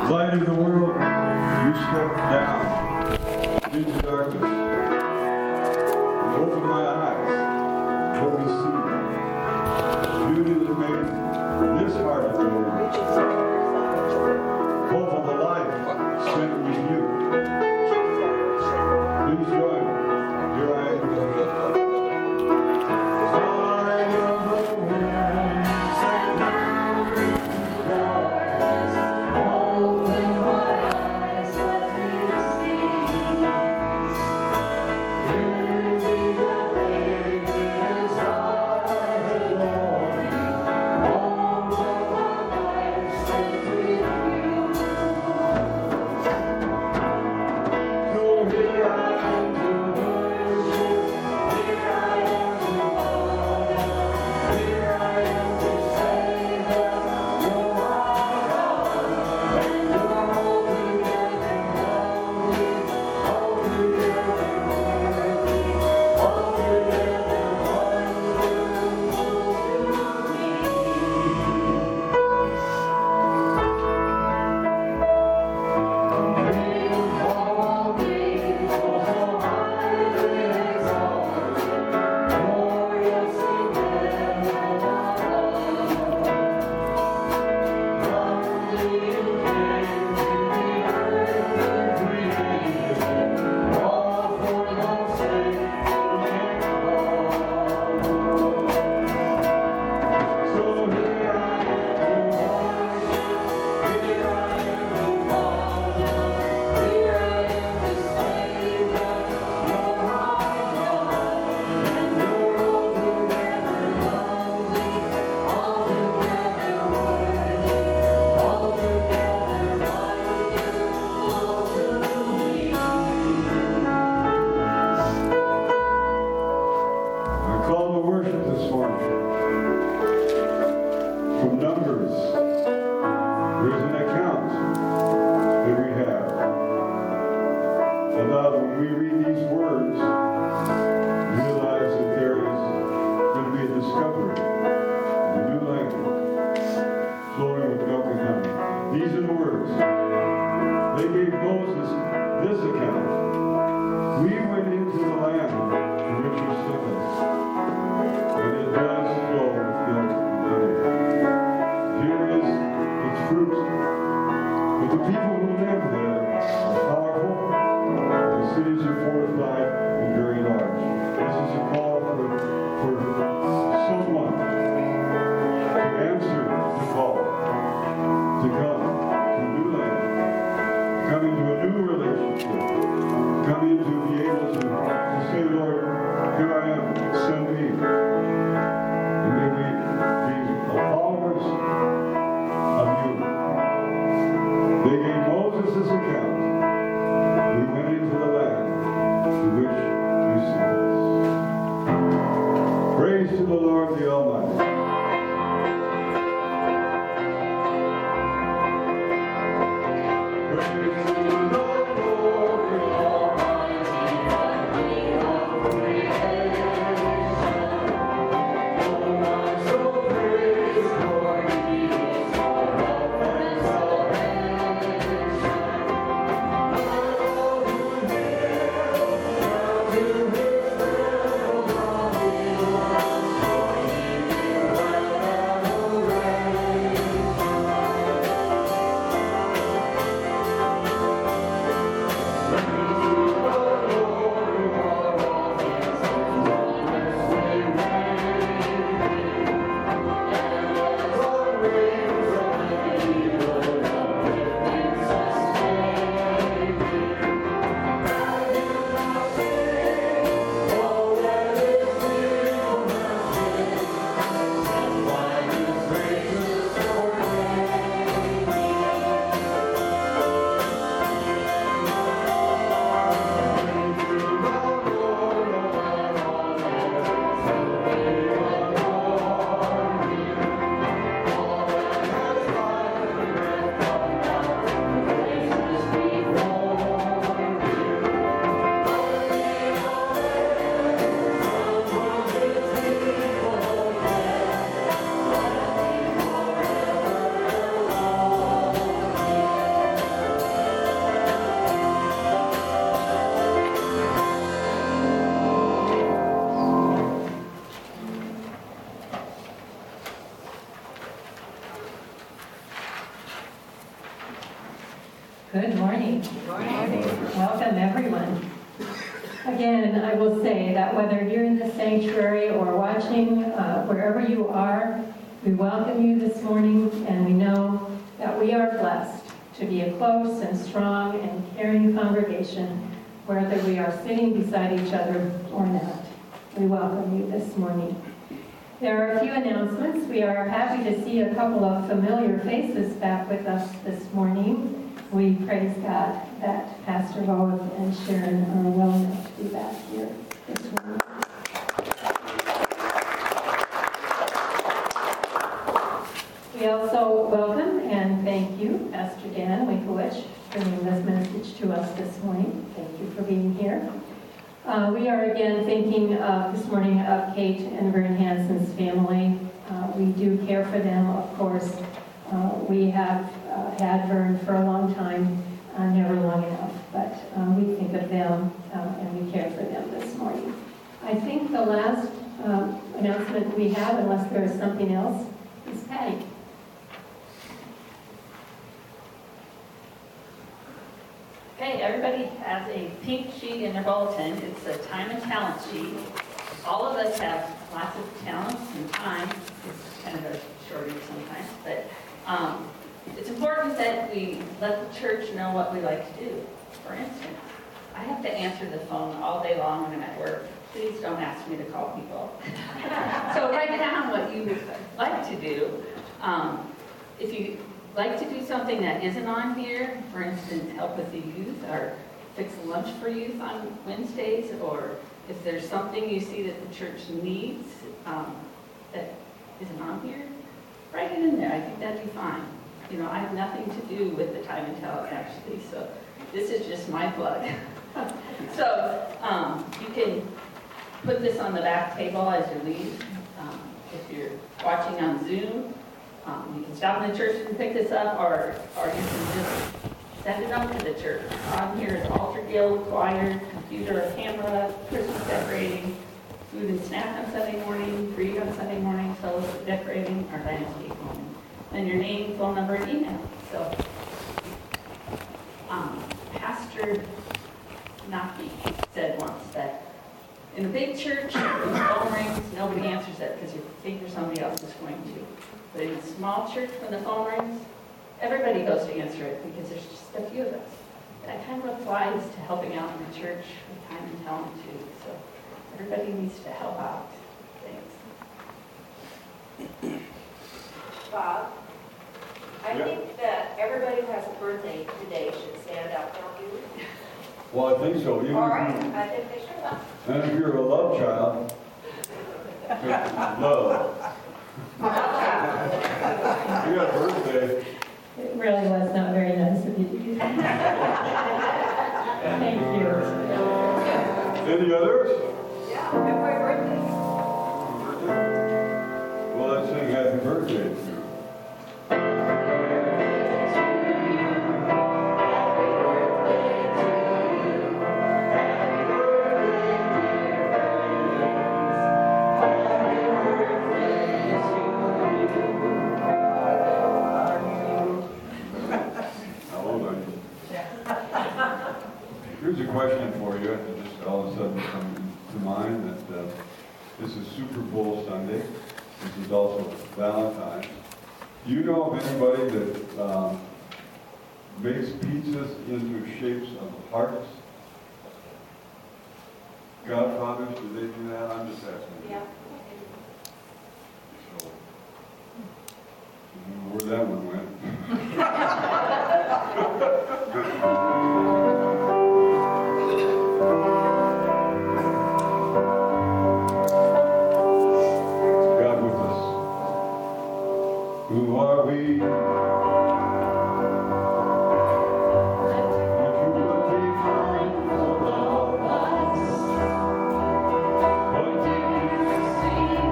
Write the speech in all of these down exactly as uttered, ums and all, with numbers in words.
Light of the world, you step down into darkness. And open my eyes, let me see. Beauty that made this heart adore. Hope of a life spent with you. Please join me. Here I am. Good morning. Good morning. Welcome, everyone. Again, I will say that whether you're in the sanctuary or watching, uh, wherever you are, we welcome you this morning, and we know that we are blessed to be a close and strong and caring congregation, whether we are sitting beside each other or not. We welcome you this morning. There are a few announcements. We are happy to see a couple of familiar faces back with us this morning. We praise God that Pastor Lois and Sharon are well enough to be back here this morning. We also welcome and thank you, Pastor Dan Winkowicz, for bringing this message to us this morning. Thank you for being here. Uh, we are again thinking of this morning of Kate and Vern Hansen's family. Uh, we do care for them, of course. Uh, we have uh, had Vern for a long time, uh, never long enough, but um, we think of them uh, and we care for them this morning. I think the last um, announcement we have, unless there is something else, is Patty. Okay, everybody has a pink sheet in their bulletin. It's a time and talent sheet. All of us have lots of talents and time. It's kind of a shortage sometimes, but um, it's important that we let the church know what we like to do. For instance, I have to answer the phone all day long when I'm at work. Please don't ask me to call people. So write down what you would like to do. Um, if you like to do something that isn't on here, for instance, help with the youth or fix lunch for youth on Wednesdays, or if there's something you see that the church needs um, that isn't on here, write it in there. I think that'd be fine. You know, I have nothing to do with the time and talent actually, so this is just my plug. So um, you can put this on the back table as you leave. Um, if you're watching on Zoom, Um, you can stop in the church and pick this up, or, or you can just send it up to the church. On here is altar guild, choir, computer, camera, Christmas decorating, food and snack on Sunday morning, read on Sunday morning, fellowship decorating, or landscape morning. And your name, phone number, and email. So, um, Pastor Naki said once that in a big church, when the phone rings, nobody answers it because you figure somebody else is going to. But in a small church, when the phone rings, everybody goes to answer it because there's just a few of us. That kind of applies to helping out in the church with time and talent too. So everybody needs to help out. Thanks. Bob, I Yeah. think that everybody who has a birthday today should stand up, don't you? Well, I think so. Even All if right, you- I think they should. And if you're a love child, love. You got a birthday. It really was not very nice of you to do that. Thank you. Any others? Yeah, happy birthday. Well, let's sing happy birthday. Here's a question for you. It just all of a sudden come to mind that uh, this is Super Bowl Sunday. This is also Valentine's. Do you know of anybody that um, makes pizzas into shapes of hearts? Godfathers, do they do that? I'm just asking. Yeah. So, I don't know where that one went. God with us. Who are we? If you would be mindful of us, what do you see?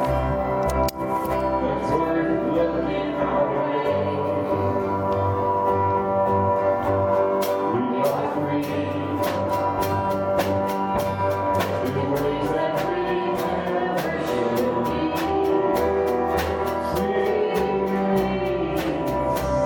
That's worth looking our way. We are free. In ways that we never should be. Sweet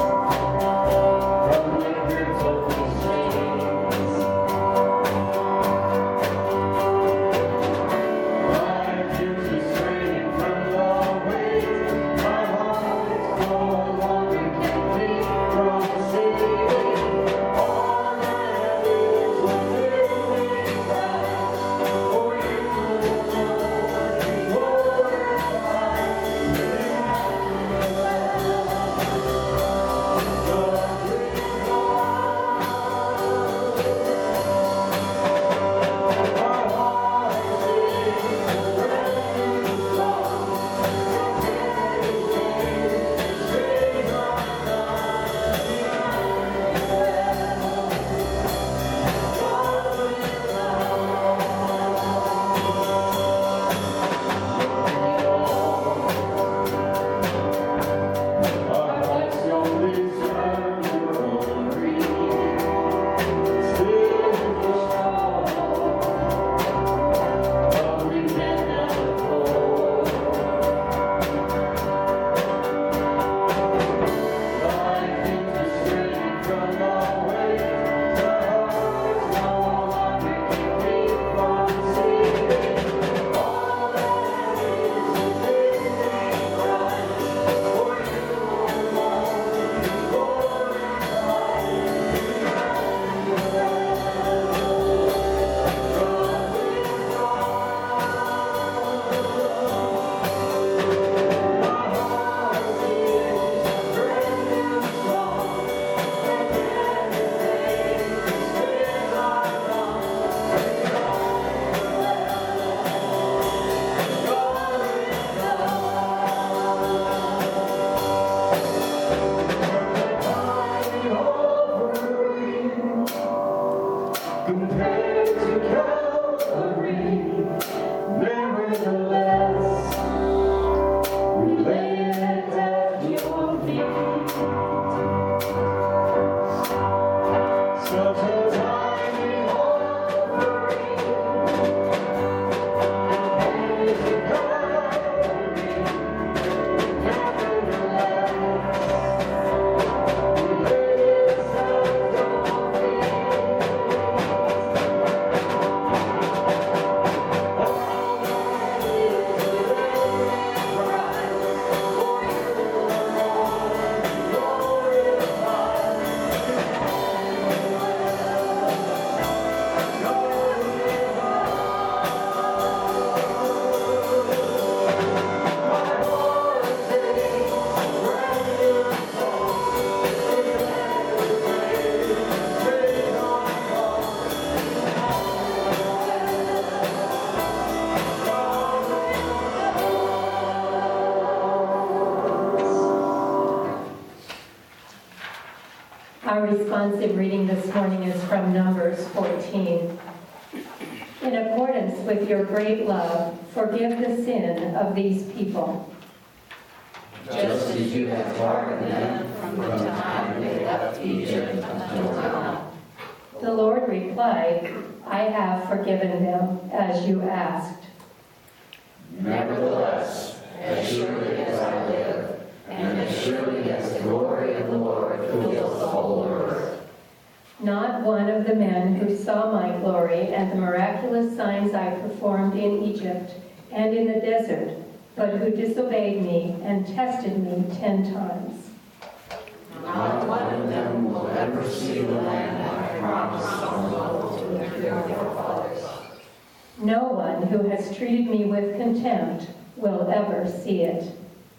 Our responsive reading this morning is from Numbers fourteen. In accordance with your great love, forgive the sin of these people. Just as you have pardoned them from the time they left Egypt until now. The Lord replied, I have forgiven them as you asked. Nevertheless, as surely as I live, and as surely as the glory of the Lord fills the whole earth. Not one of the men who saw my glory and the miraculous signs I performed in Egypt and in the desert, but who disobeyed me and tested me ten times. Not one of them will ever see the land I promised on oath to their forefathers. No one who has treated me with contempt will ever see it.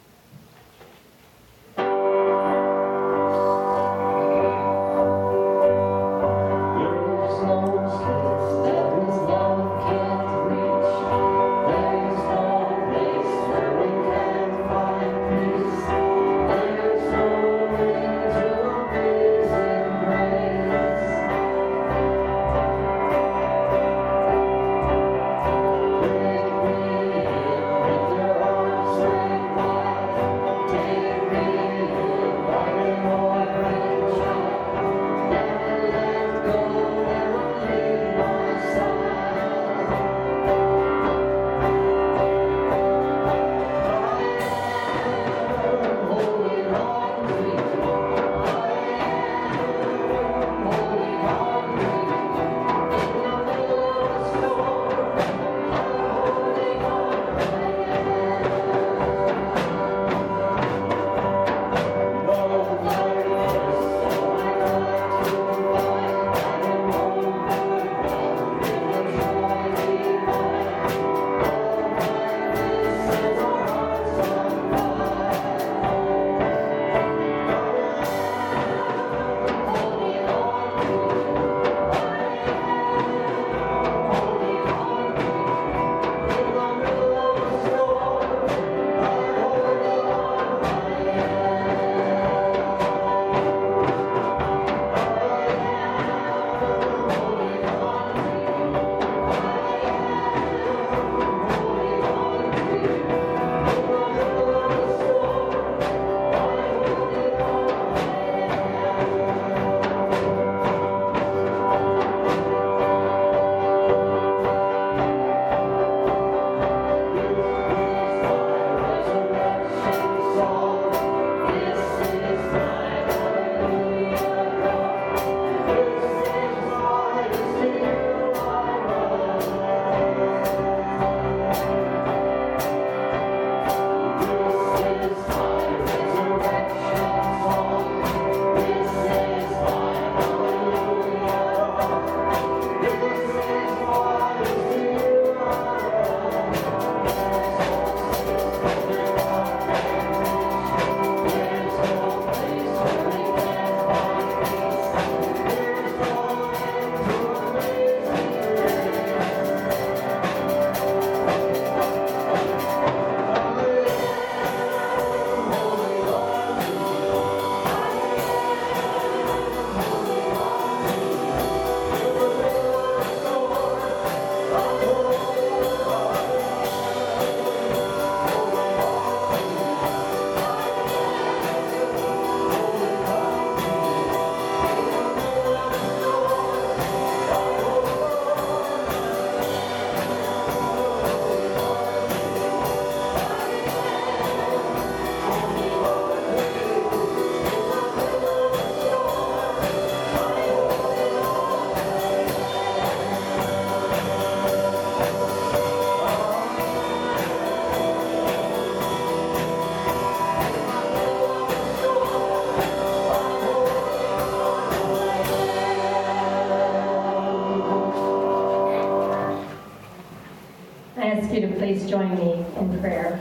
You to please join me in prayer.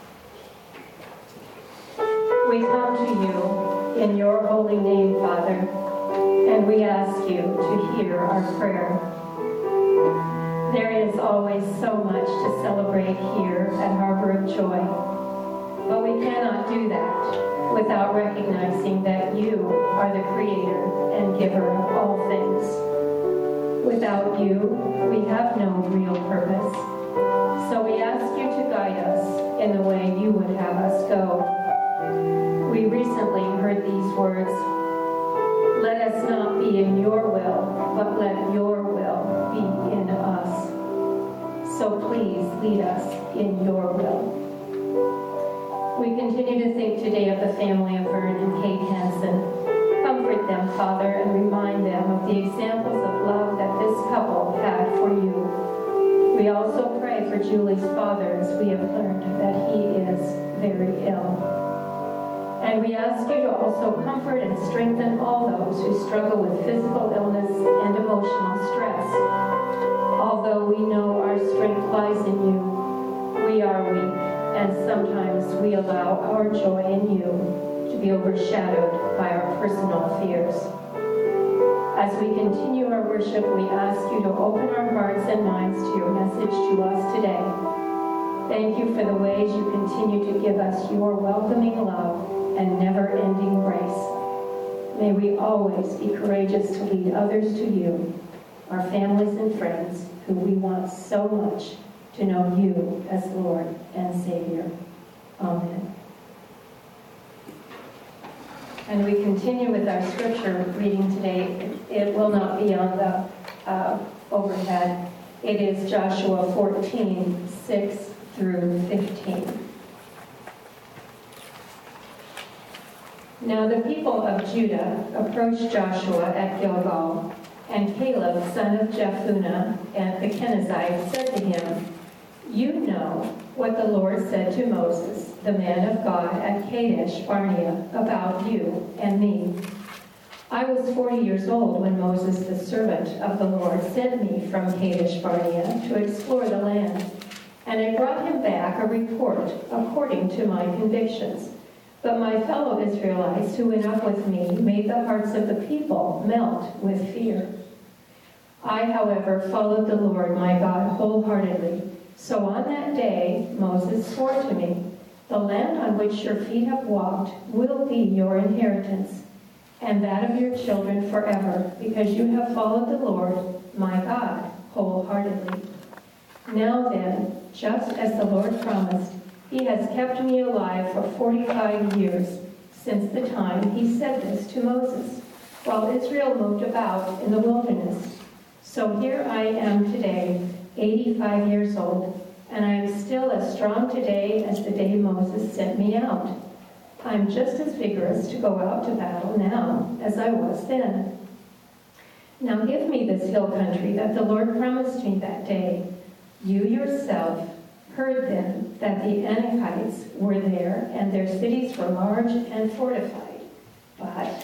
We come to you in your holy name, Father, and we ask you to hear our prayer. There is always so much to celebrate here at Harbor of Joy, but we cannot do that without recognizing that you are the creator and giver of all things. Without you, we have no real purpose. So we ask you to guide us in the way you would have us go. We recently heard these words, "Let us not be in your will, but let your will be in us." So please lead us in your will. We continue to think today of the family of Vern and Kate Hansen. Comfort them, Father, and remind them of the examples of love that this couple had for you. We also pray for Julie's father, as we have learned that he is very ill. And we ask you to also comfort and strengthen all those who struggle with physical illness and emotional stress. Although we know our strength lies in you, we are weak, and sometimes we allow our joy in you to be overshadowed by our personal fears. As we continue our worship, we ask you to open our hearts and minds to your message to us today. Thank you for the ways you continue to give us your welcoming love and never-ending grace. May we always be courageous to lead others to you, our families and friends, who we want so much to know you as Lord and Savior. Amen. And we continue with our scripture reading today. It will not be on the uh, overhead. It is Joshua fourteen, six through fifteen. Now the people of Judah approached Joshua at Gilgal, and Caleb, son of Jephunneh, and the Kenizzite, said to him, "You know what the Lord said to Moses, the man of God, at Kadesh Barnea, about you and me. I was forty years old when Moses, the servant of the Lord, sent me from Kadesh Barnea to explore the land, and I brought him back a report according to my convictions. But my fellow Israelites who went up with me made the hearts of the people melt with fear. I, however, followed the Lord my God wholeheartedly. So on that day Moses swore to me, 'The land on which your feet have walked will be your inheritance, and that of your children forever, because you have followed the Lord my God wholeheartedly.' Now then, just as the Lord promised, he has kept me alive for forty-five years, since the time he said this to Moses, while Israel moved about in the wilderness. So here I am today, eighty-five years old, and I am still as strong today as the day Moses sent me out. I'm just as vigorous to go out to battle now as I was then. Now give me this hill country that the Lord promised me that day. You yourself heard then that the Anakites were there, and their cities were large and fortified. But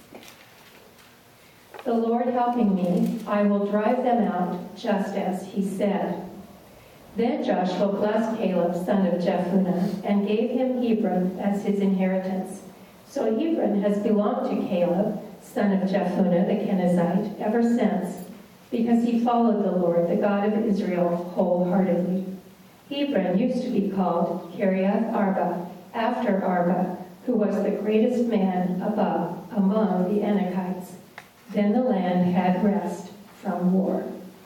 the Lord helping me, I will drive them out, just as he said." Then Joshua blessed Caleb, son of Jephunneh, and gave him Hebron as his inheritance. So Hebron has belonged to Caleb, son of Jephunneh the Kenizzite, ever since, because he followed the Lord, the God of Israel, wholeheartedly. Hebron used to be called Kiriath Arba, after Arba, who was the greatest man above among the Anakites. Then the land had rest from war.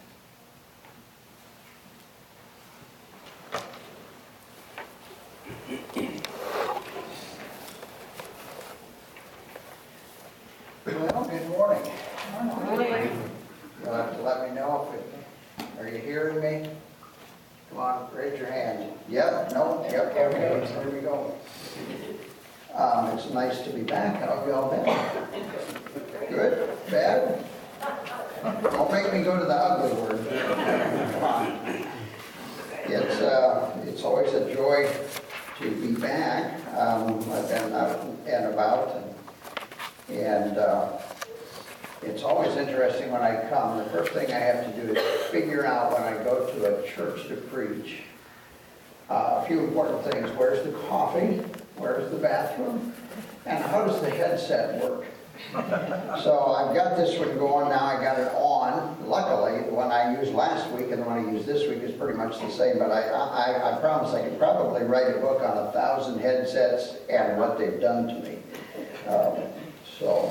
Well, good morning. You'll have to let me know if it, are you hearing me? Come on, raise your hand. Yep, no, yep, okay, there we go. Um, it's nice to be back. How have y'all been? Good? Bad? Don't make me go to the ugly word. Come on. It's, uh, it's always a joy to be back. Um, I've been out and about, and, and uh, it's always interesting when I come. The first thing I have to do is figure out when I go to a church to preach uh, a few important things. Where's the coffee? Where's the bathroom? And how does the headset work? So I've got this one going now, I got it on. Luckily, the one I used last week and the one I use this week is pretty much the same, but I, I, I promise I could probably write a book on a thousand headsets and what they've done to me. Um, so,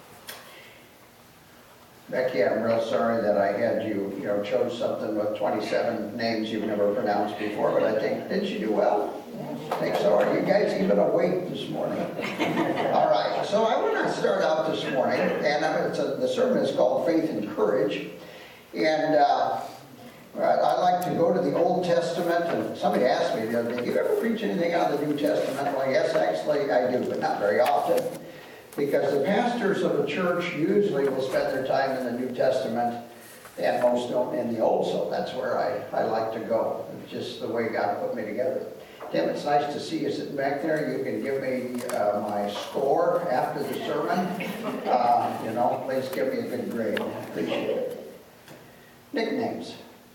Becky, I'm real sorry that I had you, you know, chose something with twenty-seven names you've never pronounced before, but I think, did you do well? I think so. Are you guys even awake this morning? All right, so I want to start out this morning, and it's a, the sermon is called Faith and Courage. And uh, I like to go to the Old Testament, and somebody asked me the other day, do you ever preach anything out of the New Testament? Well, yes, actually I do, but not very often. Because the pastors of a church usually will spend their time in the New Testament, and most don't in the Old, so that's where I, I like to go. It's just the way God put me together. Tim, it's nice to see you sitting back there. You can give me uh, my score after the sermon. Uh, you know, please give me a good grade. Appreciate it. Nicknames.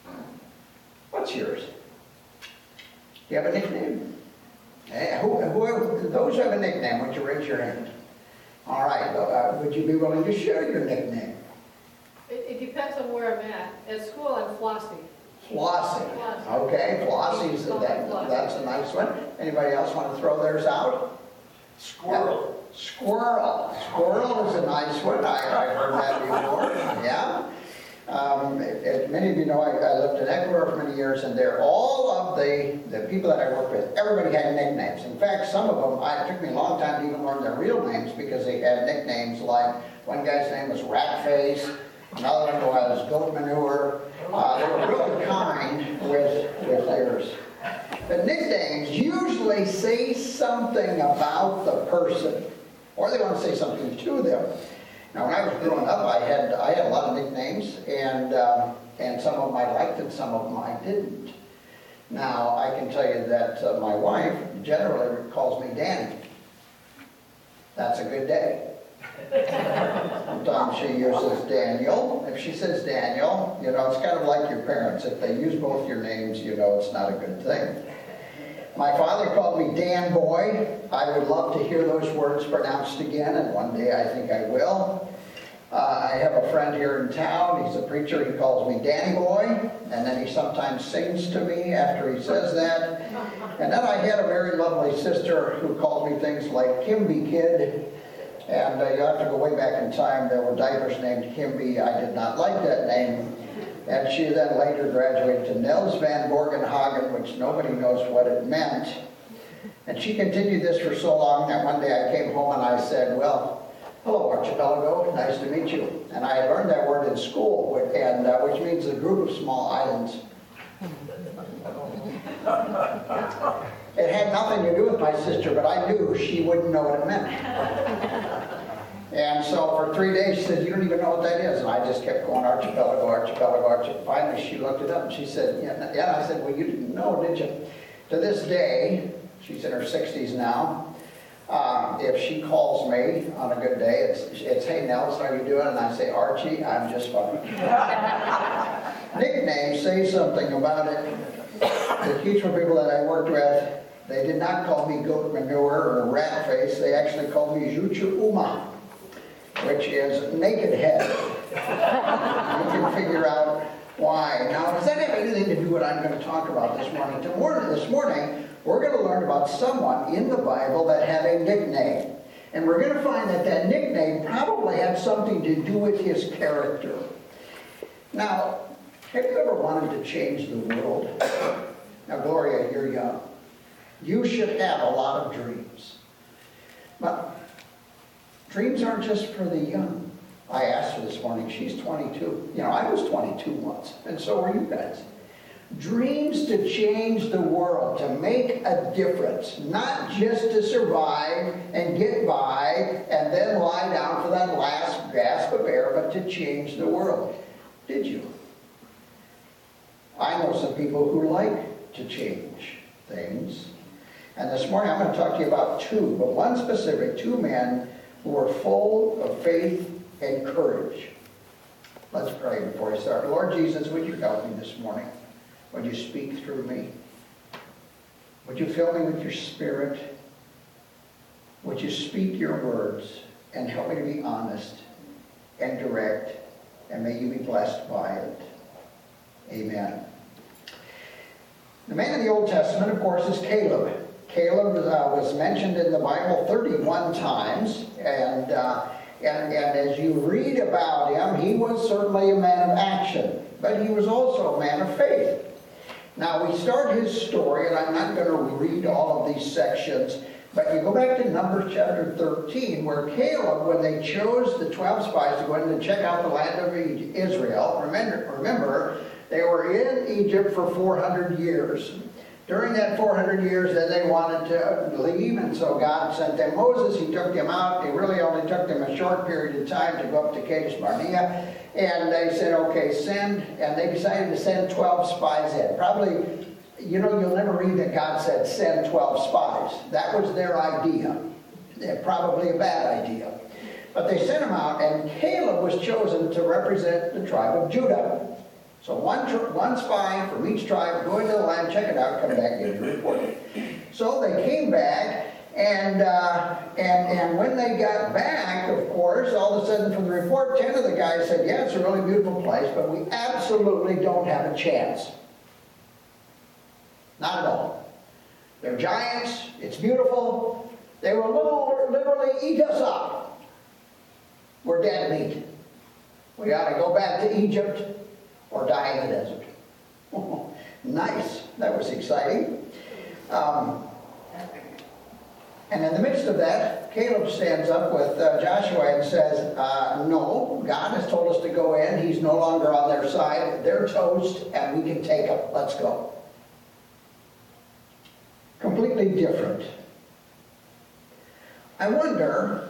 What's yours? Do you have a nickname? Hey, who, who, those who have a nickname, would you raise your hand? All right. Uh, would you be willing to share your nickname? It, it depends on where I'm at. At school, I'm Flossie. Flossie. Okay, Flossie's, that, that's a nice one. Anybody else want to throw theirs out? Squirrel. Yeah. Squirrel. Squirrel is a nice one. I, I've heard that before. Yeah. Um, as many of you know, I, I lived in Ecuador for many years, and they're all of the, the people that I worked with, everybody had nicknames. In fact, some of them, I, it took me a long time to even learn their real names because they had nicknames like, one guy's name was Rat Face, another one was Goat Manure. Uh, they were really kind with, with theirs. The nicknames usually say something about the person, or they want to say something to them. Now, when I was growing up, I had I had a lot of nicknames, and uh, and some of them I liked, and some of them I didn't. Now, I can tell you that uh, my wife generally calls me Danny. That's a good day. Sometimes she uses Daniel. If she says Daniel, you know, it's kind of like your parents. If they use both your names, you know it's not a good thing. My father called me Dan Boy. I would love to hear those words pronounced again, and one day I think I will. Uh, I have a friend here in town. He's a preacher. He calls me Danny Boy, and then he sometimes sings to me after he says that. And then I had a very lovely sister who called me things like Kimby Kid. And uh, you have to go way back in time. There were divers named Kimby. I did not like that name. And she then later graduated to Nels Van Borgenhagen, which nobody knows what it meant. And she continued this for so long that one day I came home and I said, well, hello, Archipelago. Nice to meet you. And I had learned that word in school, and uh, which means a group of small islands. It had nothing to do with my sister, but I knew she wouldn't know what it meant. And so for three days she said, you don't even know what that is. And I just kept going, Archipelago, Archipelago, Archipelago. Finally she looked it up and she said, yeah. And I said, well, you didn't know, did you? To this day, she's in her sixties now, um, if she calls me on a good day, it's, it's hey, Nels, how are you doing? And I say, Archie, I'm just fine. Nicknames say something about it. The teacher people that I worked with, they did not call me Goat Manure or Rat Face. They actually called me Jucha Uma, which is naked head. You can figure out why. Now, does that have anything to do with what I'm going to talk about this morning? This morning, we're going to learn about someone in the Bible that had a nickname. And we're going to find that that nickname probably had something to do with his character. Now, have you ever wanted to change the world? Now, Gloria, you're young. You should have a lot of dreams. But dreams aren't just for the young. I asked her this morning, she's twenty-two. You know, I was twenty-two once, and so were you guys. Dreams to change the world, to make a difference, not just to survive and get by and then lie down for that last gasp of air, but to change the world. Did you? I know some people who like to change things. And this morning I'm going to talk to you about two, but one specific, two men who were full of faith and courage. Let's pray before we start. Lord Jesus, would you help me this morning? Would you speak through me? Would you fill me with your Spirit? Would you speak your words and help me to be honest and direct, and may you be blessed by it. Amen. The man in the Old Testament, of course, is Caleb. Caleb uh, was mentioned in the Bible thirty-one times, and, uh, and, and as you read about him, he was certainly a man of action, but he was also a man of faith. Now, we start his story, and I'm not going to read all of these sections, but you go back to Numbers chapter thirteen, where Caleb, when they chose the twelve spies to go in and check out the land of Israel, remember, remember they were in Egypt for four hundred years. During that four hundred years, then they wanted to leave, and so God sent them Moses. He took them out. It really only took them a short period of time to go up to Kadesh Barnea. And they said, okay, send, and they decided to send twelve spies in. Probably, you know, you'll never read that God said send twelve spies. That was their idea. Probably a bad idea. But they sent them out, and Caleb was chosen to represent the tribe of Judah. So one, one spy from each tribe, go into the land, check it out, come back and give a report. So they came back, and, uh, and, and when they got back, of course, all of a sudden from the report, ten of the guys said, yeah, it's a really beautiful place, but we absolutely don't have a chance. Not at all. They're giants, it's beautiful, they will literally eat us up. We're dead meat. We ought to go back to Egypt or die in the desert. Oh, nice. That was exciting. Um, and in the midst of that, Caleb stands up with uh, Joshua and says, uh, no, God has told us to go in. He's no longer on their side. They're toast, and we can take them. Let's go. Completely different. I wonder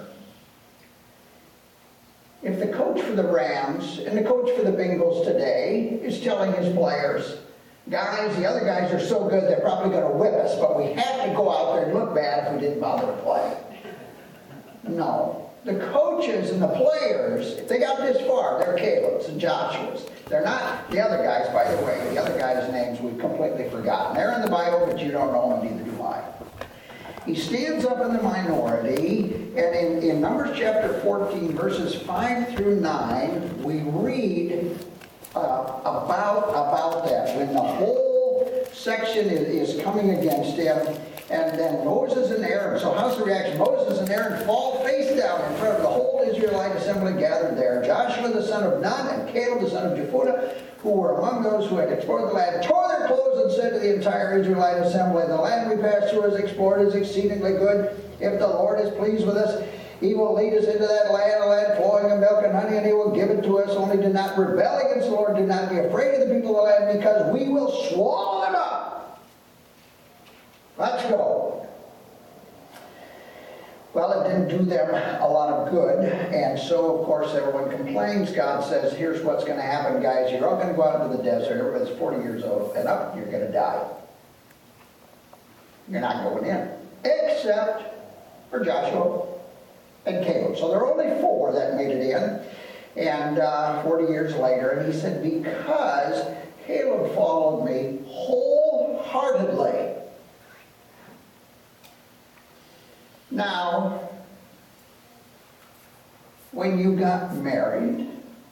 if the coach for the Rams and the coach for the Bengals today is telling his players, guys, the other guys are so good they're probably going to whip us, but we have to go out there and look bad if we didn't bother to play. No. The coaches and the players, if they got this far, they're Caleb's and Joshua's. They're not the other guys, by the way. The other guys' names we've completely forgotten. They're in the Bible, but you don't know them, neither do I. He stands up in the minority, and in, in Numbers chapter fourteen, verses five through nine, we read uh, about, about that. When the whole section is, is coming against him, and then Moses and Aaron. So how's the reaction? Moses and Aaron fall face down in front of the whole Israelite assembly gathered there. Joshua the son of Nun and Caleb the son of Jephunneh, who were among those who had explored the land, tore their clothes and said to the entire Israelite assembly, the land we passed through is explored is exceedingly good. If the Lord is pleased with us, he will lead us into that land, a land flowing of milk and honey, and he will give it to us. Only do not rebel against the Lord. Do not be afraid of the people of the land, because we will swallow them up. Let's go. Well, it didn't do them a lot of good, and so, of course, everyone complains. God says, here's what's going to happen, guys. You're all going to go out into the desert. Everybody's forty years old and up. You're going to die. You're not going in, except for Joshua and Caleb. So there are only four that made it in, and uh, forty years later, and he said, because Caleb followed me wholeheartedly. Now, when you got married,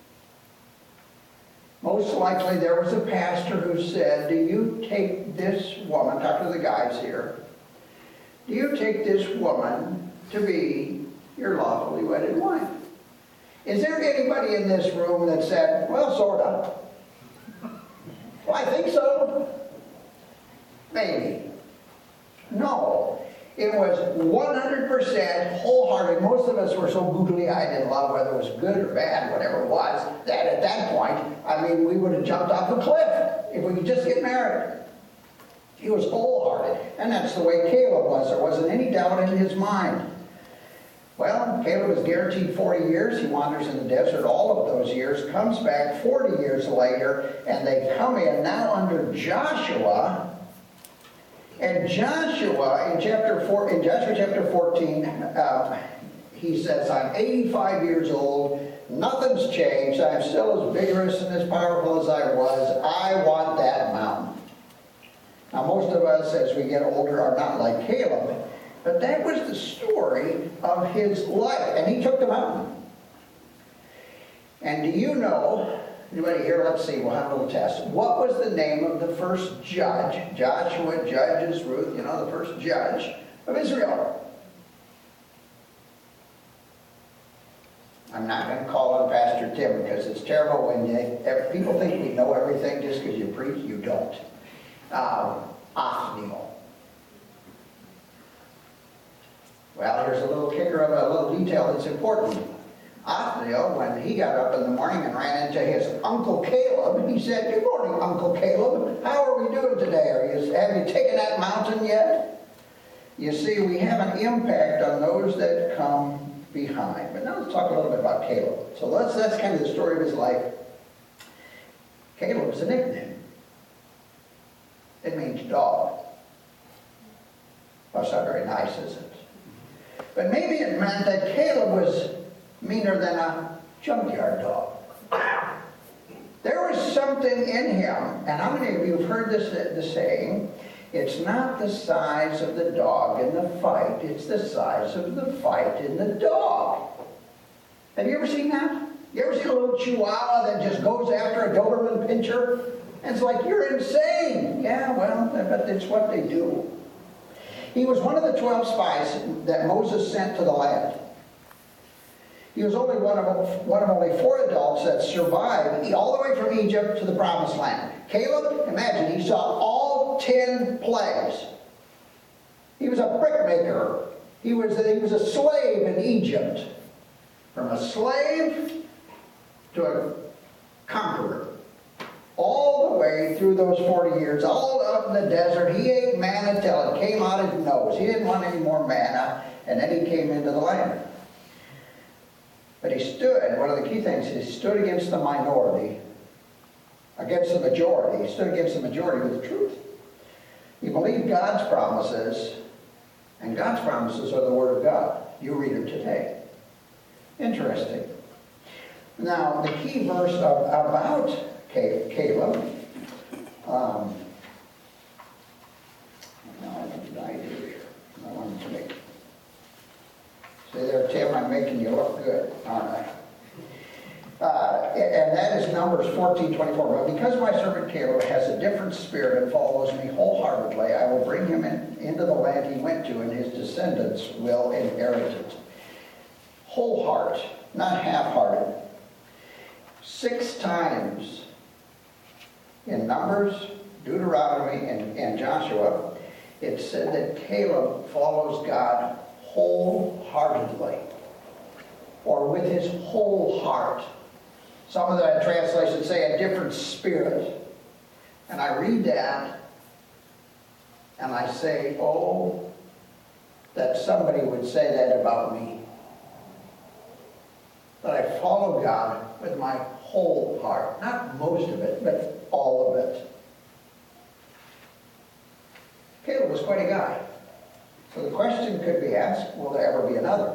most likely there was a pastor who said, do you take this woman, talk to the guys here, do you take this woman to be your lawfully wedded wife? Is there anybody in this room that said, well, sort of? Well, I think so. Maybe. No. It was one hundred percent wholehearted. Most of us were so googly-eyed in love, whether it was good or bad, whatever it was, that at that point, I mean, we would have jumped off a cliff if we could just get married. He was wholehearted. And that's the way Caleb was. There wasn't any doubt in his mind. Well, Caleb was guaranteed forty years. He wanders in the desert all of those years, comes back forty years later, and they come in now under Joshua. And Joshua, in chapter four, in Joshua chapter fourteen, uh, he says, I'm eighty-five years old, nothing's changed, I'm still as vigorous and as powerful as I was, I want that mountain. Now most of us, as we get older, are not like Caleb. But that was the story of his life, and he took the mountain. And do you know, anybody here, let's see, we'll have a little test. What was the name of the first judge? Joshua, Judges, Ruth, you know, the first judge of Israel. I'm not going to call on Pastor Tim because it's terrible when you, people think we know everything just because you preach. You don't. Um, Othniel. Well, here's a little kicker of a little detail that's important. Othniel, when he got up in the morning and ran into his Uncle Caleb, he said, "Good morning, Uncle Caleb. How are we doing today? Are you, have you taken that mountain yet?" You see, we have an impact on those that come behind. But now let's talk a little bit about Caleb. So let's, that's kind of the story of his life. Caleb is a nickname. It means dog. Well, it's not very nice, is it? But maybe it meant that Caleb was meaner than a junkyard dog. There was something in him, and how many of you have heard this the saying, it's not the size of the dog in the fight, it's the size of the fight in the dog. Have you ever seen that? You ever seen a little chihuahua that just goes after a Doberman Pinscher? And it's like, you're insane. Yeah, well, but it's what they do. He was one of the twelve spies that Moses sent to the land. He was only one of, one of only four adults that survived all the way from Egypt to the Promised Land. Caleb, imagine, he saw all ten plagues. He was a brickmaker. He was, he was a slave in Egypt. From a slave to a conqueror. All the way through those forty years, all up in the desert, he ate manna till it came out his nose. He didn't want any more manna, and then he came into the land. But he stood, one of the key things is he stood against the minority, against the majority. He stood against the majority with the truth. He believed God's promises, and God's promises are the Word of God. You read them today. Interesting. Now, the key verse of, about Caleb, um, no, what did I do here? I wanted to make, see there, Tim, I'm making you look good, aren't I? Uh, and that is Numbers fourteen twenty-four. But because my servant Caleb has a different spirit and follows me wholeheartedly, I will bring him in, into the land he went to, and his descendants will inherit it. Whole heart, not half-hearted. Six times in Numbers, Deuteronomy, and, and Joshua, it said that Caleb follows God wholeheartedly, or with his whole heart. Some of the translations say a different spirit. And I read that, and I say, oh, that somebody would say that about me. That I follow God with my whole heart. Not most of it, but all of it. Caleb was quite a guy. So the question could be asked, will there ever be another?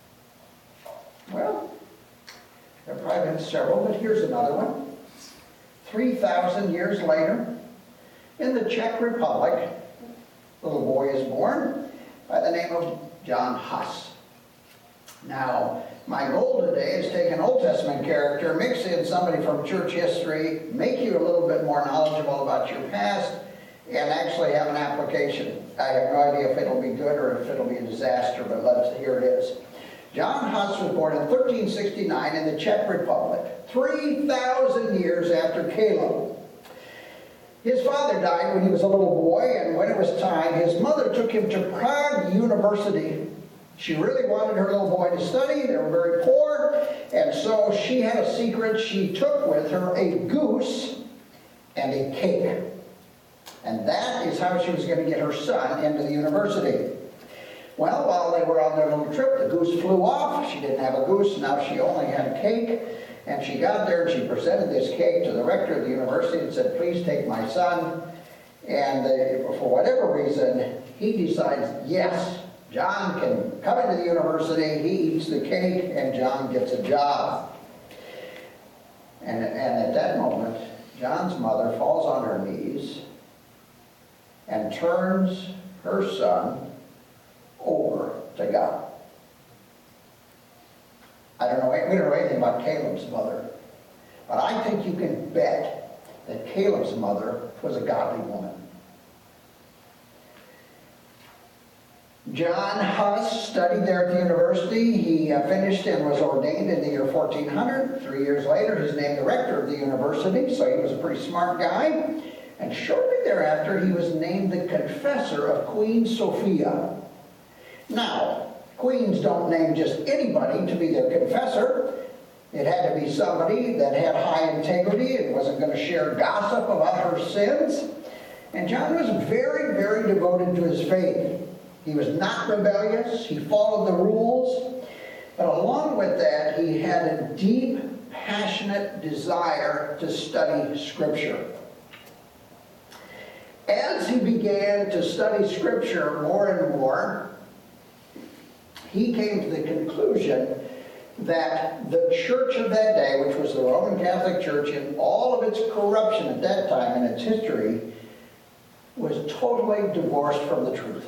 Well, there have probably been several, but here's another one. three thousand years later, in the Czech Republic, a little boy is born by the name of John Huss. Now, my goal today is take an Old Testament character, mix in somebody from church history, make you a little bit more knowledgeable about your past, and actually have an application. I have no idea if it'll be good or if it'll be a disaster, but let's, here it is. John Huss was born in thirteen sixty-nine in the Czech Republic, three thousand years after Caleb. His father died when he was a little boy, and when it was time, his mother took him to Prague University. She really wanted her little boy to study. They were very poor, and so she had a secret. She took with her a goose and a cake. And that is how she was going to get her son into the university. Well, while they were on their little trip, the goose flew off. She didn't have a goose, now she only had a cake. And she got there and she presented this cake to the rector of the university and said, please take my son. And they, for whatever reason, he decides, yes, John can come into the university, he eats the cake, and John gets a job. And, and at that moment, John's mother falls on her knees and turns her son over to God. I don't know, we don't know anything about Caleb's mother, but I think you can bet that Caleb's mother was a godly woman. John Huss studied there at the university. He uh, finished and was ordained in the year fourteen hundred. Three years later, he was named the rector of the university, so he was a pretty smart guy. And shortly thereafter, he was named the confessor of Queen Sophia. Now, queens don't name just anybody to be their confessor. It had to be somebody that had high integrity and wasn't going to share gossip about her sins. And John was very, very devoted to his faith. He was not rebellious. He followed the rules. But along with that, he had a deep, passionate desire to study Scripture. As he began to study Scripture more and more, he came to the conclusion that the church of that day, which was the Roman Catholic Church, in all of its corruption at that time in its history, was totally divorced from the truth.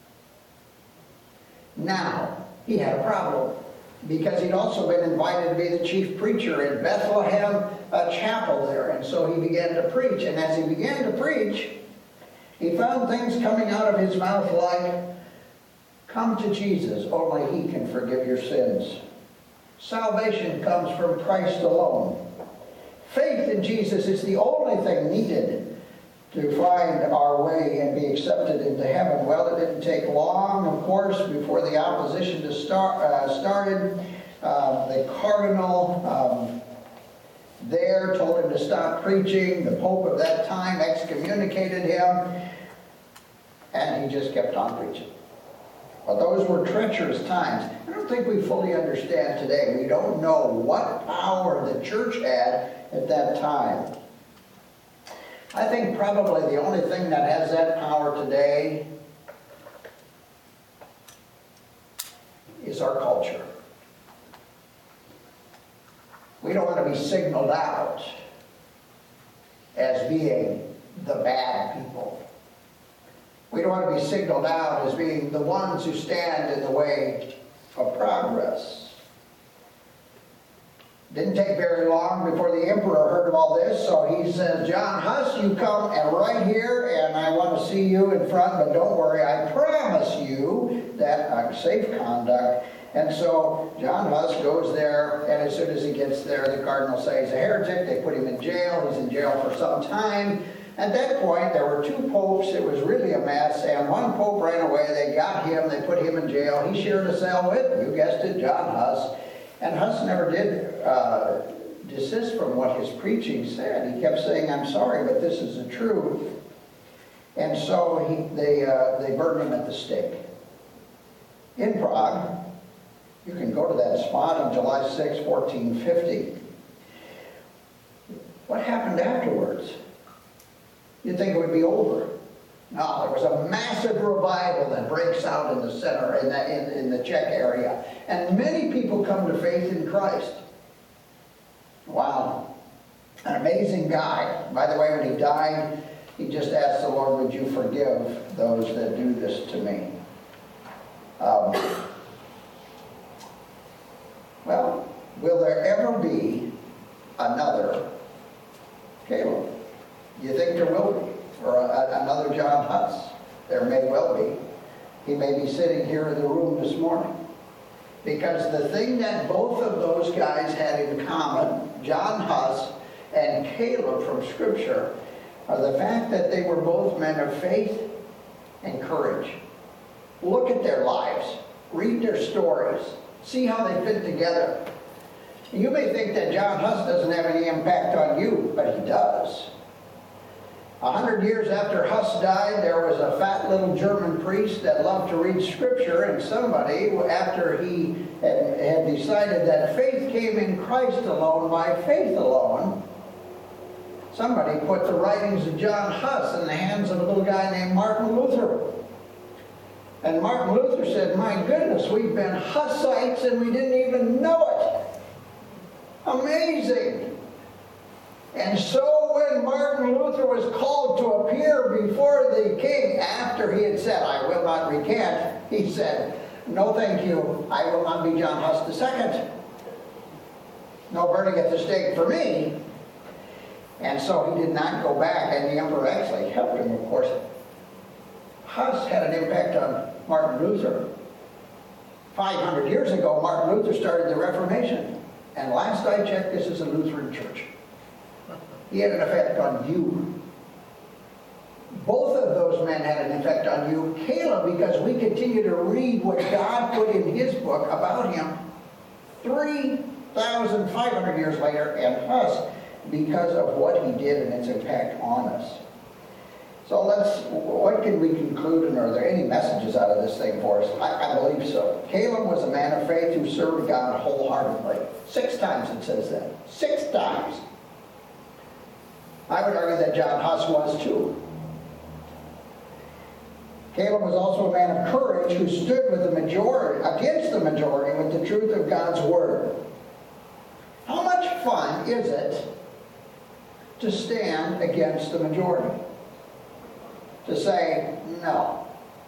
Now, he had a problem, because he'd also been invited to be the chief preacher in Bethlehem uh, Chapel there, and so he began to preach. And as he began to preach, he found things coming out of his mouth like, "Come to Jesus, only He can forgive your sins. Salvation comes from Christ alone. Faith in Jesus is the only thing needed to find our way and be accepted into heaven." Well, it didn't take long, of course, before the opposition to start, uh, started. Uh, the cardinal um, there told him to stop preaching. The Pope of that time excommunicated him, and he just kept on preaching. Well, those were treacherous times. I don't think we fully understand today. We don't know what power the church had at that time. I think probably the only thing that has that power today is our culture. We don't want to be signaled out as being the bad people. We don't want to be signaled out as being the ones who stand in the way of progress. Didn't take very long before the emperor heard of all this, so he says, "John Huss, you come and right here, and I want to see you in front, but don't worry, I promise you that I'm safe conduct." And so John Huss goes there, and as soon as he gets there, the cardinal says he's a heretic. They put him in jail. He's in jail for some time. At that point, there were two popes. It was really a mess, and one pope ran away. They got him. They put him in jail. He shared a cell with, you guessed it, John Huss. And Huss never did uh, desist from what his preaching said. He kept saying, "I'm sorry, but this is the truth." And so he, they, uh, they burned him at the stake. In Prague, you can go to that spot on July sixth, fourteen fifty. What happened afterwards? You'd think it would be over. No, there was a massive revival that breaks out in the center, in the, in, in the Czech area. And many people come to faith in Christ. Wow. An amazing guy. By the way, when he died, he just asked the Lord, "Would you forgive those that do this to me?" Um, well, will there ever be another Caleb? You think there will be? Or a, another John Huss? There may well be. He may be sitting here in the room this morning. Because the thing that both of those guys had in common, John Huss and Caleb from Scripture, are the fact that they were both men of faith and courage. Look at their lives. Read their stories. See how they fit together. You may think that John Huss doesn't have any impact on you, but he does. A hundred years after Huss died, there was a fat little German priest that loved to read Scripture, and somebody, after he had, had decided that faith came in Christ alone, by faith alone, somebody put the writings of John Huss in the hands of a little guy named Martin Luther. And Martin Luther said, "My goodness, we've been Hussites and we didn't even know it." Amazing. And so when Martin Luther was called to appear before the king after he had said, I will not recant, he said, no thank you, I will not be John Huss the Second. No burning at the stake for me. And so he did not go back, and the emperor actually helped him, of course. Huss had an impact on Martin Luther. five hundred years ago, Martin Luther started the Reformation. And last I checked, this is a Lutheran church. He had an effect on you. Both of those men had an effect on you. Caleb, because we continue to read what God put in his book about him three thousand five hundred years later, and Huss, because of what he did and its impact on us. So let's, what can we conclude, and are there any messages out of this thing for us? I, I believe so. Caleb was a man of faith who served God wholeheartedly. Six times it says that. Six times. I would argue that John Huss was too. Caleb was also a man of courage who stood with the majority, against the majority, with the truth of God's word. How much fun is it to stand against the majority? To say, no.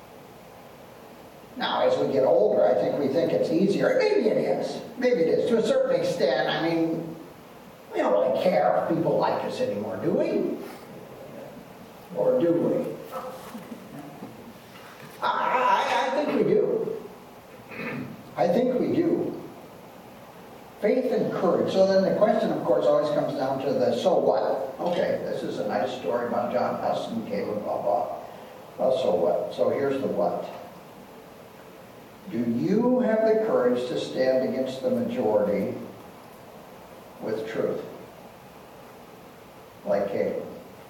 Now, as we get older, I think we think it's easier. Maybe it is. Maybe it is. To a certain extent, I mean, we don't really care if people like us anymore, do we? Or do we? I, I, I think we do. I think we do. Faith and courage. So then the question, of course, always comes down to the so what? Okay, this is a nice story about John Huss and Caleb, blah, blah. Well, so what? So here's the what. Do you have the courage to stand against the majority with truth? Like Caleb.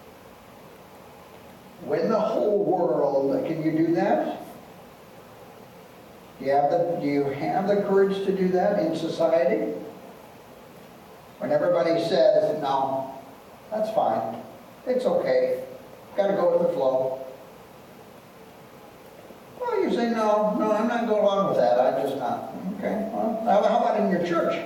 When the whole world, can you do that? Do you have the, do you have the courage to do that in society? When everybody says, no, that's fine, it's okay, got to go with the flow. Well, you say, no, no, I'm not going along with that, I'm just not. Okay, well, how about in your church?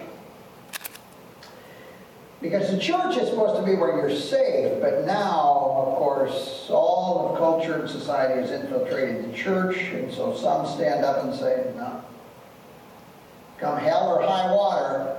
Because the church is supposed to be where you're safe, but now, of course, all of culture and society has infiltrated the church, and so some stand up and say, no. Come hell or high water,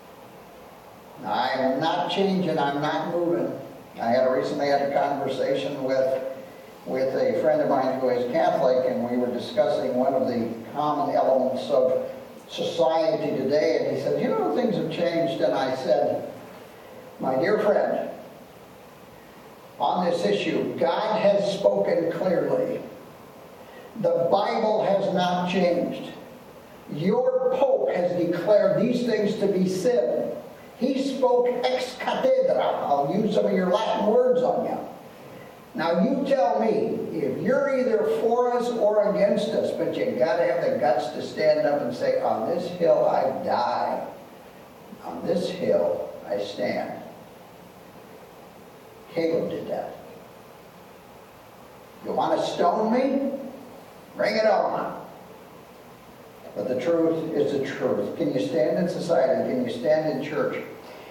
I'm not changing, I'm not moving. I had recently had a conversation with, with a friend of mine who is Catholic, and we were discussing one of the common elements of society today, and he said, you know, things have changed, and I said, my dear friend, on this issue, God has spoken clearly. The Bible has not changed. Your Pope has declared these things to be sin. He spoke ex cathedra. I'll use some of your Latin words on you. Now you tell me, if you're either for us or against us, but you got to have the guts to stand up and say, on this hill I die. On this hill I stand. Caleb did that. You want to stone me? Bring it on. But the truth is the truth. Can you stand in society? Can you stand in church?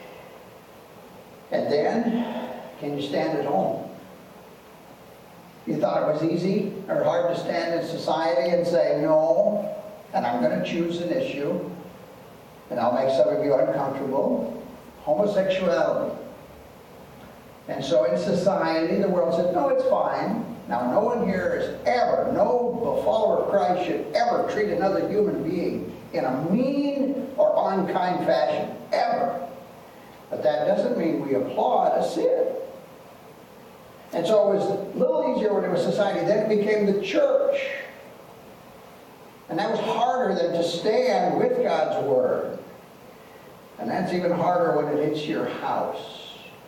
And then, can you stand at home? You thought it was easy or hard to stand in society and say, no, and I'm going to choose an issue, and I'll make some of you uncomfortable. Homosexuality. And so in society, the world said, no, it's fine. Now, no one here is ever, no follower of Christ should ever treat another human being in a mean or unkind fashion, ever. But that doesn't mean we applaud a sin. And so it was a little easier when it was society. Then it became the church. And that was harder than to stand with God's Word. And that's even harder when it hits your house.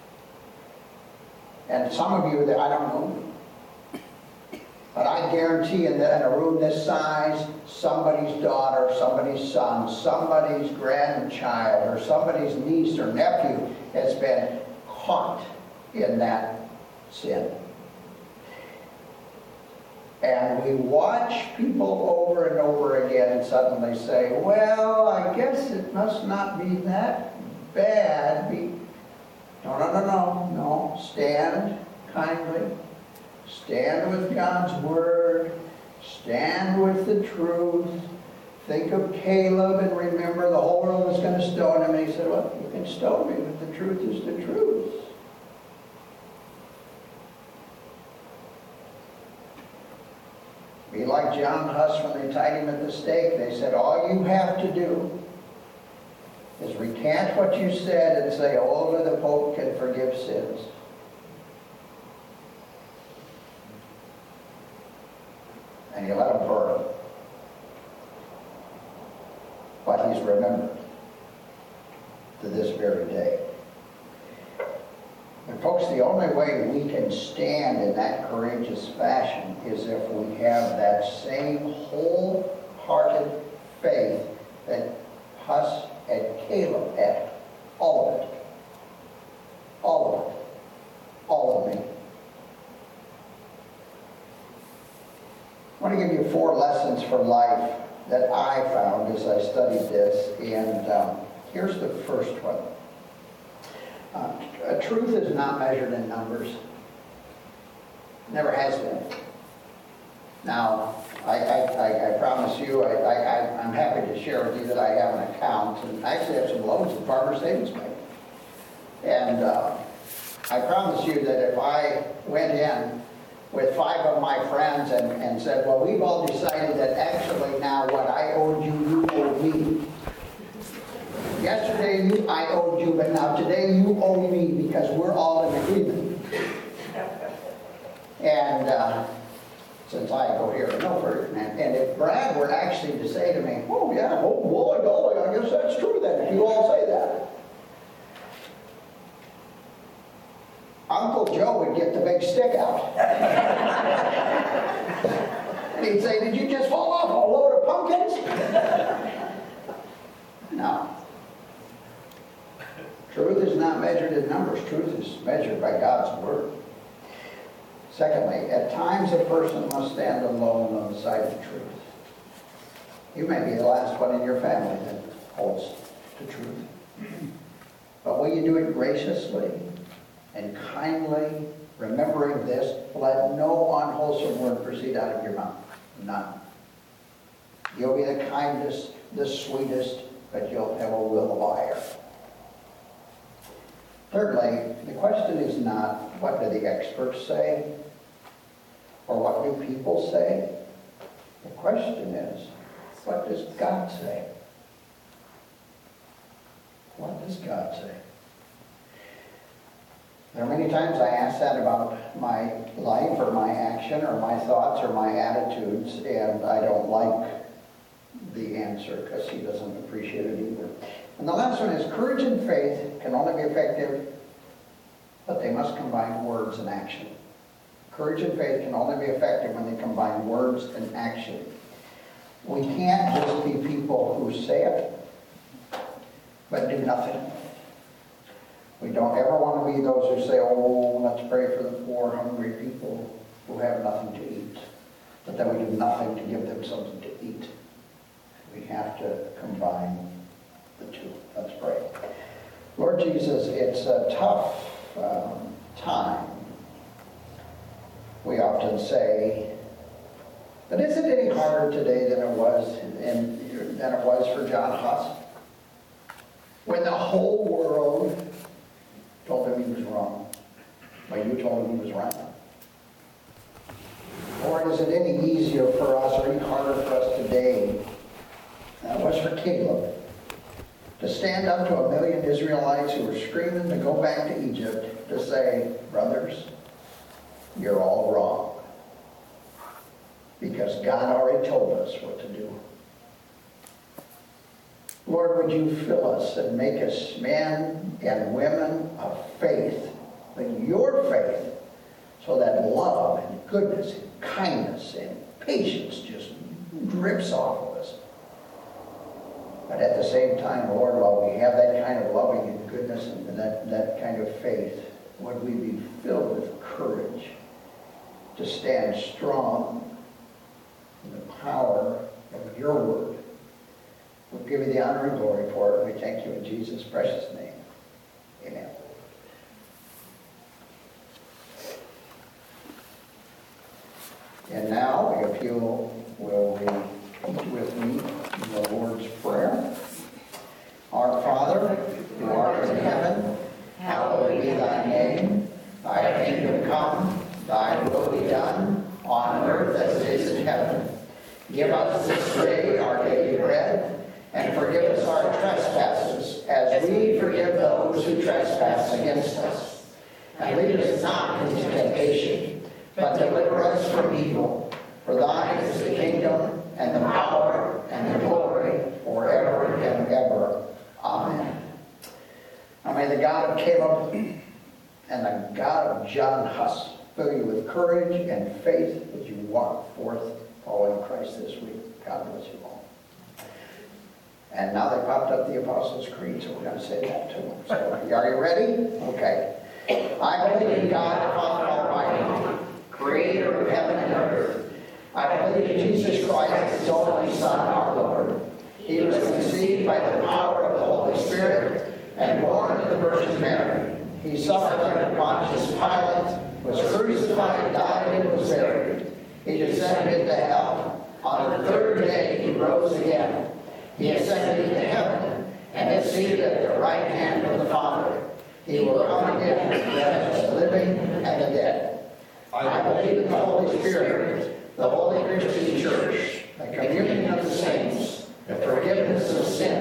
And some of you, that I don't know, but I guarantee in, the, in a room this size, somebody's daughter, somebody's son, somebody's grandchild, or somebody's niece or nephew has been caught in that sin. And we watch people over and over again and suddenly say, well, I guess it must not be that bad. No, no, no, no, no. Stand kindly. Stand with God's word. Stand with the truth. Think of Caleb and remember the whole world was going to stone him. And he said, well, you can stone me, but the truth is the truth. Be like John Huss when they tied him at the stake. They said, all you have to do is recant what you said and say, only the Pope can forgive sins. And you let him burn. But he's remembered to this very day. And folks, the only way we can stand in that courageous fashion is if we have that same wholehearted faith that Huss and Caleb had. All of it. All of it. All of me. I want to give you four lessons for life that I found as I studied this, and um, here's the first one. Uh, truth is not measured in numbers. Never has been. Now, I, I, I, I promise you, I, I, I'm happy to share with you that I have an account, and I actually have some loans at Farmers Savings Bank. And uh, I promise you that if I went in with five of my friends and, and said, well, we've all decided that actually now what I owed you, you owe me. Yesterday you, I owed you, but now today you owe me because we're all in agreement. And uh, since I go here and over, and, and if Brad were actually to say to me, oh yeah, oh boy, golly, I guess that's true then, if you all say that. Uncle Joe would get the big stick out. And he'd say, did you just fall off a load of pumpkins? No. Truth is not measured in numbers. Truth is measured by God's word. Secondly, at times a person must stand alone on the side of truth. You may be the last one in your family that holds the truth. But will you do it graciously and kindly, remembering this, let no unwholesome word proceed out of your mouth? None. You'll be the kindest, the sweetest, but you'll have a will liar. Thirdly, the question is not what do the experts say or what do people say. The question is, what does God say? What does God say? There are many times I ask that about my life or my action or my thoughts or my attitudes, and I don't like the answer because he doesn't appreciate it either. And the last one is courage and faith can only be effective, but they must combine words and action. Courage and faith can only be effective when they combine words and action. We can't just be people who say it, but do nothing. We don't ever want to be those who say, oh, let's pray for the poor, hungry people who have nothing to eat. But then we do nothing to give them something to eat. We have to combine the two. Let's pray. Lord Jesus, it's a tough um, time. We often say, but is it any harder today than it was in, than it was for John Huss? When the whole world told him he was wrong, but you told him he was right. Or is it any easier for us or any harder for us today than it was for Caleb to stand up to a million Israelites who were screaming to go back to Egypt to say, brothers, you're all wrong. Because God already told us what to do. Lord, would you fill us and make us men and women of faith, but your faith, so that love and goodness and kindness and patience just drips off of us. But at the same time, Lord, while we have that kind of loving and goodness and that, that kind of faith, would we be filled with courage to stand strong in the power of your word. We'll give you the honor and glory for it. We thank you in Jesus' precious name. Amen. if you will repeat with me the Lord's Prayer. Our Father, who art in heaven, hallowed be thy name. Thy kingdom come, thy will be done, on earth as it is in heaven. Give us this day our daily bread, and forgive us our trespasses, as we forgive those who trespass against us. And lead us not into temptation, but deliver us from evil. For thine is the kingdom, and the power, and the glory, forever and ever. Amen. Now may the God of Caleb and the God of John Huss fill you with courage and faith as you walk forth following Christ this week. God bless you all. And now they popped up the Apostles' Creed, so we're going to say that too. So are you ready? Okay. I believe in God the Father Almighty, creator of heaven and earth. I believe in Jesus Christ, his only Son, our Lord. He was conceived by the power of the Holy Spirit and born of the Virgin Mary. He suffered under Pontius Pilate, was crucified, died, and was buried. He descended into hell. On the third day he rose again. He ascended into heaven and is seated at the right hand of the Father. He will come again to judge the living and the dead. I believe in the Holy Spirit, the Holy Christian Church, the communion of the saints, the forgiveness of sins,